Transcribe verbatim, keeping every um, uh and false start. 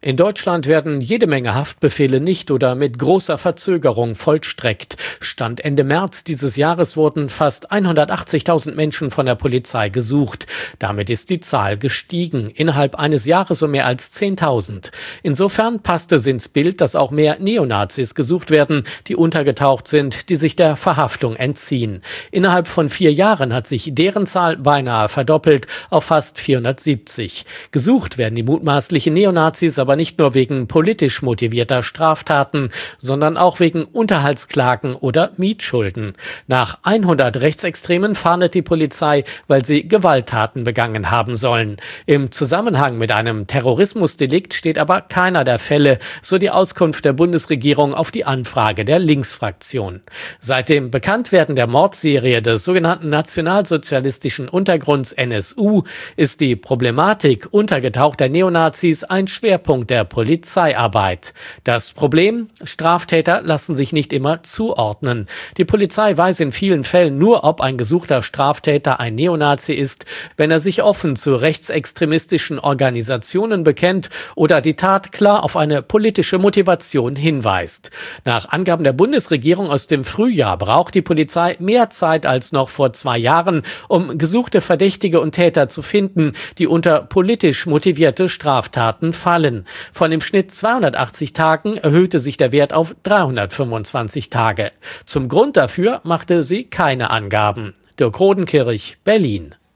In Deutschland werden jede Menge Haftbefehle nicht oder mit großer Verzögerung vollstreckt. Stand Ende März dieses Jahres wurden fast hundertachtzigtausend Menschen von der Polizei gesucht. Damit ist die Zahl gestiegen. Innerhalb eines Jahres um mehr als zehntausend. Insofern passt es ins Bild, dass auch mehr Neonazis gesucht werden, die untergetaucht sind, die sich der Verhaftung entziehen. Innerhalb von vier Jahren hat sich deren Zahl beinahe verdoppelt auf fast vierhundertsiebzig. Gesucht werden die mutmaßlichen Neonazis aber nicht nur wegen politisch motivierter Straftaten, sondern auch wegen Unterhaltsklagen oder Mietschulden. Nach hundert Rechtsextremen fahndet die Polizei, weil sie Gewalttaten begangen haben sollen. Im Zusammenhang mit einem Terrorismusdelikt steht aber keiner der Fälle, so die Auskunft der Bundesregierung auf die Anfrage der Linksfraktion. Seit dem Bekanntwerden der Mordserie des sogenannten nationalsozialistischen Untergrunds N S U ist die Problematik untergetauchter Neonazis ein Schwerpunkt der Polizeiarbeit. Das Problem: Straftäter lassen sich nicht immer zuordnen. Die Polizei weiß in vielen Fällen nur, ob ein gesuchter Straftäter ein Neonazi ist, wenn er sich offen zu rechtsextremistischen Organisationen bekennt oder die Tat klar auf eine politische Motivation hinweist. Nach Angaben der Bundesregierung aus dem Frühjahr braucht die Polizei mehr Zeit als noch vor zwei Jahren, um gesuchte Verdächtige und Täter zu finden, die unter politisch motivierte Straftaten fallen. Von im Schnitt zweihundertachtzig Tagen erhöhte sich der Wert auf dreihundertfünfundzwanzig Tage. Zum Grund dafür machte sie keine Angaben. Dirk Rodenkirch, Berlin.